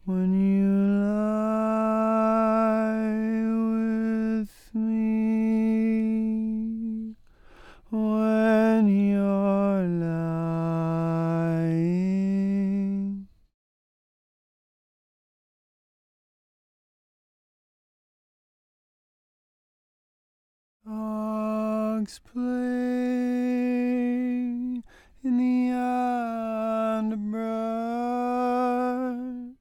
when you lie with me, when you're lying. Dogs play in the underbrush.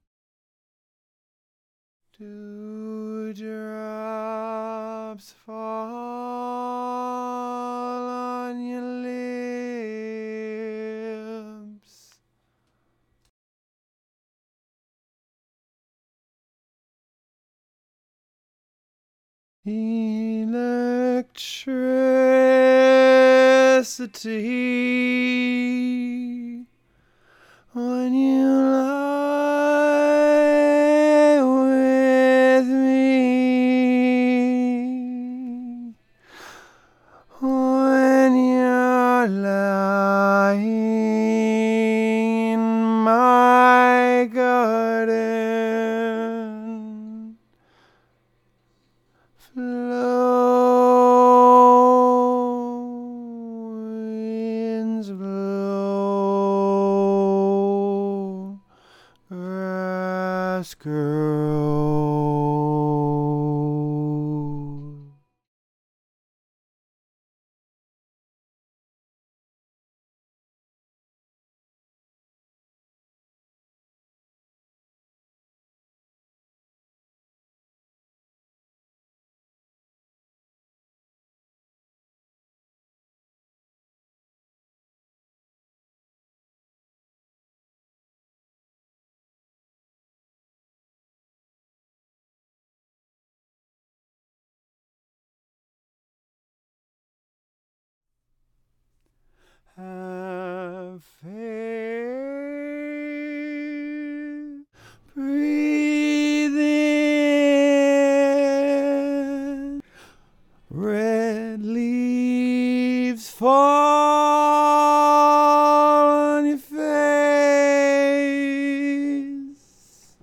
Dewdrops fall on your lips. Electricity when you lie with me, when you're lying in my garden. Winds blow, grass grows. Have faith, breathe in, red leaves fall on your face,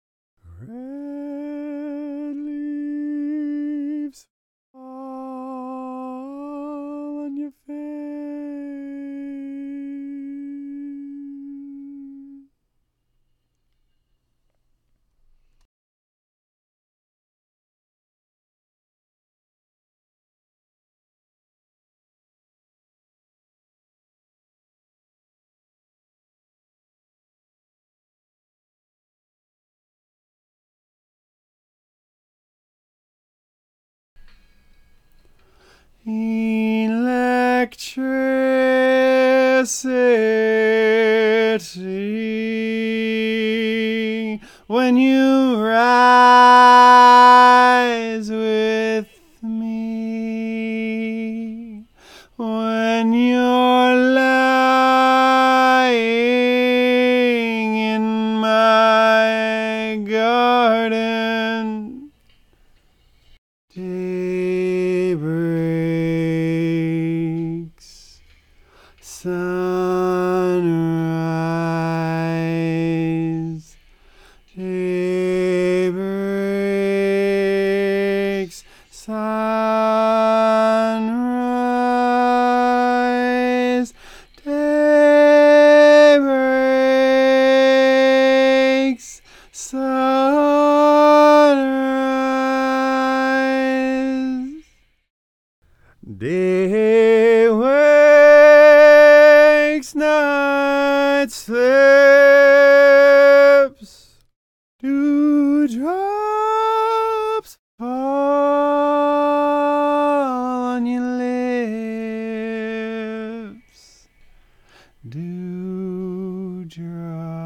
red leaves fall on your face. Electricity when you rise with me, when you're lying in my garden. Day breaks, sunrise. Day breaks, sunrise. Day breaks, sunrise. Day wakes, night slips, dewdrops fall on your lips, dewdrops.